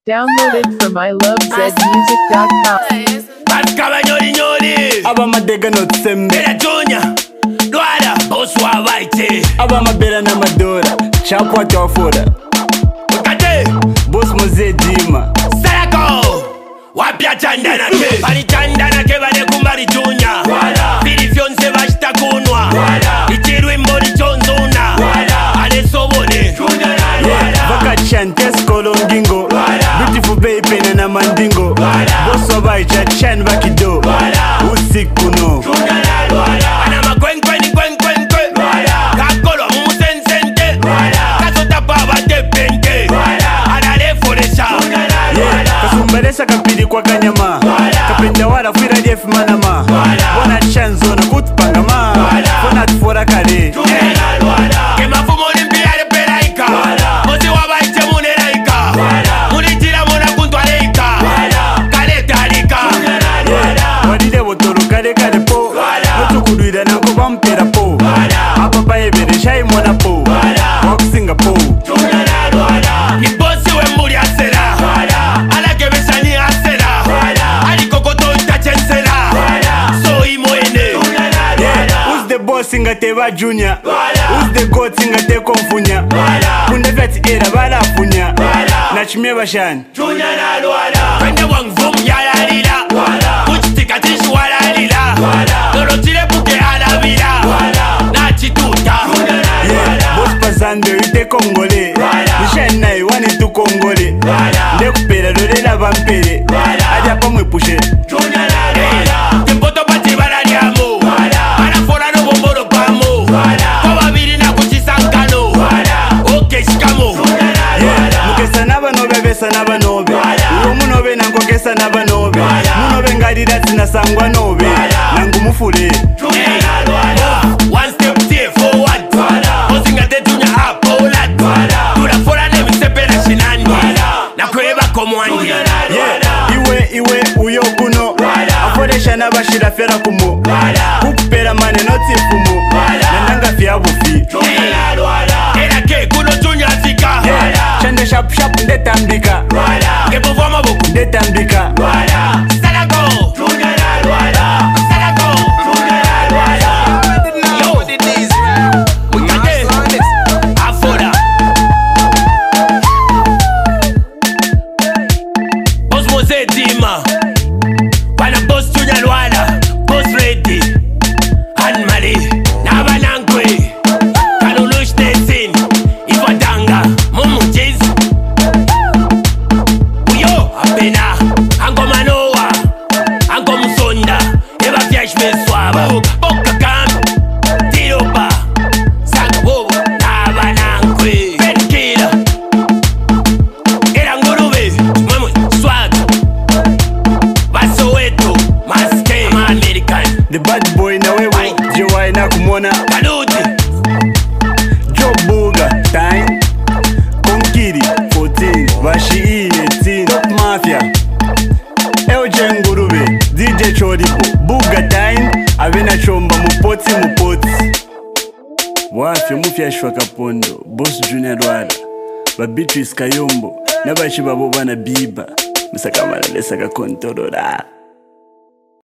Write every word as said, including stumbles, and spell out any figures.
Downloaded from I love zed music dot com. Baskaba nyori nyori Aba madega not sembe Bela Junior Dwala Boss wa waite Aba mabela na madora Chapwa tawafura Ukate Boss Mzee Dima Salako Wapya chandana ke Bali chandana ke bale kumbari Junior Fili fyonse bashita kunwa Ichirwe mbori chonzuna Ale sobone Vaka chantes kolongingo Beautiful baby na mandingo Boss wa baicha chan bakido Usiku no Anama kwen kwen kwen kwen kwen Kakolo mumusen sente Kasota baba te pente Anale foresha Kasumbalesa kapidi kwa kanyama Kapenda wala fira jeff manama Wana chanzo na kutupangama Fona tufora kare Kema fumo limpiare peraika Mozi wabaite muneraika Munitira muna kuntwaleika Kale talika Wadide wotoro kare kare po Ocho kuduida na kuba mpira po Apa baye bere shai mwana po Waksinga po Nibosi we mburi asera Alake besani asera Aliko koto itachensera So imoene Who's the boss inga teba junior Who's the goat inga te konfunya Kunde vyati era bala funya Nachimie bashani Kwende wang vum yala lila Kuchitika tishu wala lila Dorotile puke ala vila Nachi tuta Boss pasando ite kongole Nishani na iwani tu kongole Nde kupera dole la vampere Aja pa mwe pushe Timpoto pati bala liamo Bala fora no bomboro pamo Kwa biri na kuchisankano Oke shikamo Mukesa naba nobe besa naba nobe Uyo munobe nango kesa naba nobe Munobe ngarira tina sangwa nobe Nangu mufule One step stay forward Ozinga te tunya up all that Tula fora ne misepela shinani Na kweba komwandi Yeah, iwe iwe uyo kuno Aforesha nabashira fera kumo Kukupera mane noti fumo Nandanga fia bufi Era ke kuno tunya fika Chande shap shap ndetambika Kepo voma boku Ndetambika Salako Salako Yo Mukate Afora Boss Mzee Dima Wana boss tunya lwala Boss ready Anmali Naba nankwe Kanulush tesin Ifadanga Mumu jiz Uyo apena Ango manoa Ango musonda Eba fyash meswaba Boka kam Tiropa Sanga bobo Naba nankwe Penkila Era ngurube Mwe swag Basoweto Maske Ma American The bad boy na wewe Jewai na kumona Kaluti Joe Buga Time Konkiri fourteen Bashi eighteen Top Mafia Eoje Ngurube D J Chodipo Buga Time Avena chomba mupoti mupoti Wafya mufya shwa kapondo Boss Junior Wala Babitu iskayombo Nabashi babo bana biba Msaka malale saka kontorola